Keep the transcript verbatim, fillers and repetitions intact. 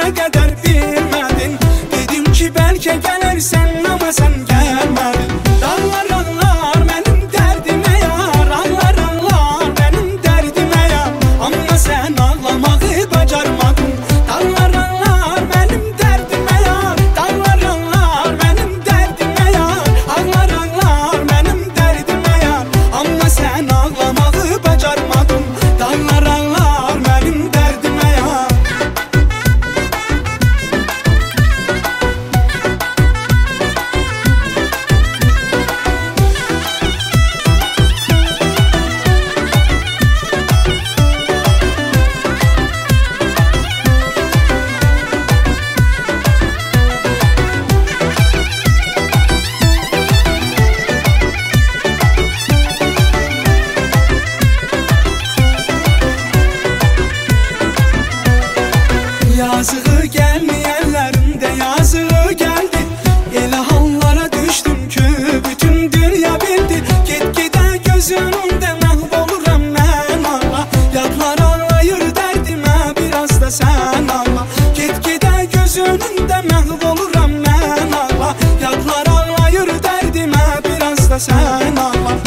günə qədər bilmədin. Dedim ki bəlkə gələrsən, amma sən gəlmədin. Dağlar ağlar mənim dərdimə yar, ağlar ağlar mənim dərdimə yar, amma sən ağlamağı bacarmadın. Dağlar ağlar mənim dərdimə yar, dağlar ağlar mənim dərdimə yar, ağlar ağlar mənim dərdimə yar, amma sən ağlamağı bacarmadın. Dağlar ağlar mənim dərdimə yar. Yazığı gəlməyənlərin də yazığı gəldi. Elə hallara düşdüm ki bütün dünya bildi. Get-gedə gözünün önündə məhv oluram mən Allah. Yadlar ağlayır dərdimə, biraz da sən Allah. Get-gedə gözünün önündə məhv oluram mən Allah. Yadlar ağlayır dərdimə, biraz da sən Allah.